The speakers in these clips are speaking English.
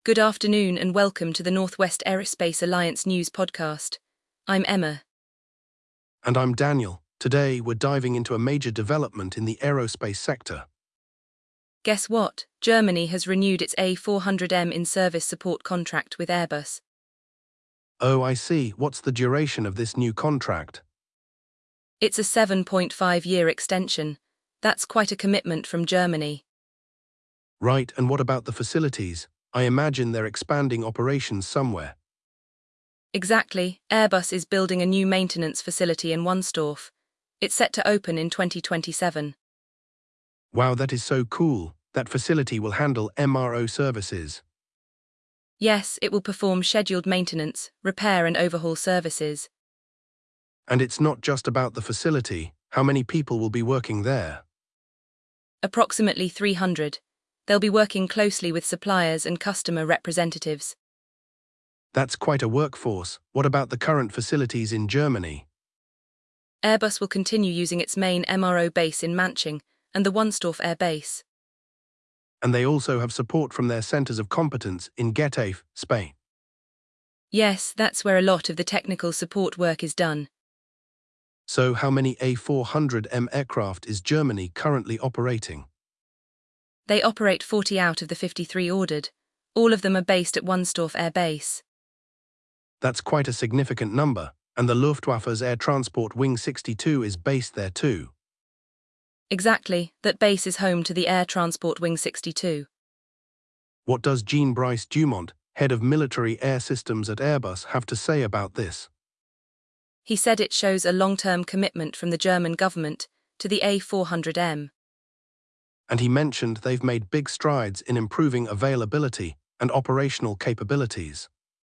Good afternoon and welcome to the Northwest Aerospace Alliance News Podcast. I'm Emma. And I'm Daniel. Today we're diving into a major development in the aerospace sector. Guess what? Germany has renewed its A400M in-service support contract with Airbus. Oh, I see. What's the duration of this new contract? It's a 7.5-year extension. That's quite a commitment from Germany. Right, and what about the facilities? I imagine they're expanding operations somewhere. Exactly. Airbus is building a new maintenance facility in Wunstorf. It's set to open in 2027. Wow, that is so cool. That facility will handle MRO services. Yes, it will perform scheduled maintenance, repair and overhaul services. And it's not just about the facility. How many people will be working there? Approximately 300. They'll be working closely with suppliers and customer representatives. That's quite a workforce. What about the current facilities in Germany? Airbus will continue using its main MRO base in Manching and the Wunstorf Air Base. And they also have support from their centers of competence in Getafe, Spain. Yes, that's where a lot of the technical support work is done. So how many A400M aircraft is Germany currently operating? They operate 40 out of the 53 ordered. All of them are based at Wunstorf Air Base. That's quite a significant number, and the Luftwaffe's Air Transport Wing 62 is based there too. Exactly, that base is home to the Air Transport Wing 62. What does Jean-Brice Dumont, head of military air systems at Airbus, have to say about this? He said it shows a long-term commitment from the German government to the A400M. And he mentioned they've made big strides in improving availability and operational capabilities.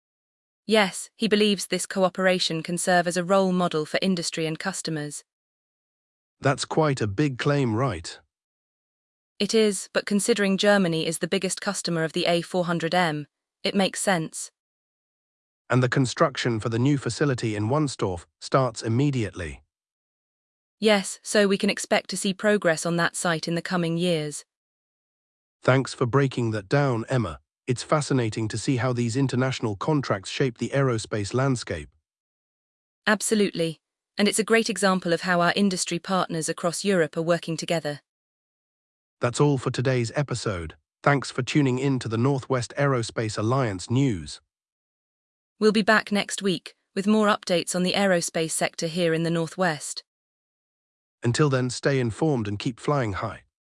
Yes, he believes this cooperation can serve as a role model for industry and customers. That's quite a big claim, right? It is, but considering Germany is the biggest customer of the A400M, it makes sense. And the construction for the new facility in Wunstorf starts immediately. Yes, so we can expect to see progress on that site in the coming years. Thanks for breaking that down, Emma. It's fascinating to see how these international contracts shape the aerospace landscape. Absolutely, and it's a great example of how our industry partners across Europe are working together. That's all for today's episode. Thanks for tuning in to the Northwest Aerospace Alliance news. We'll be back next week with more updates on the aerospace sector here in the Northwest. Until then, stay informed and keep flying high.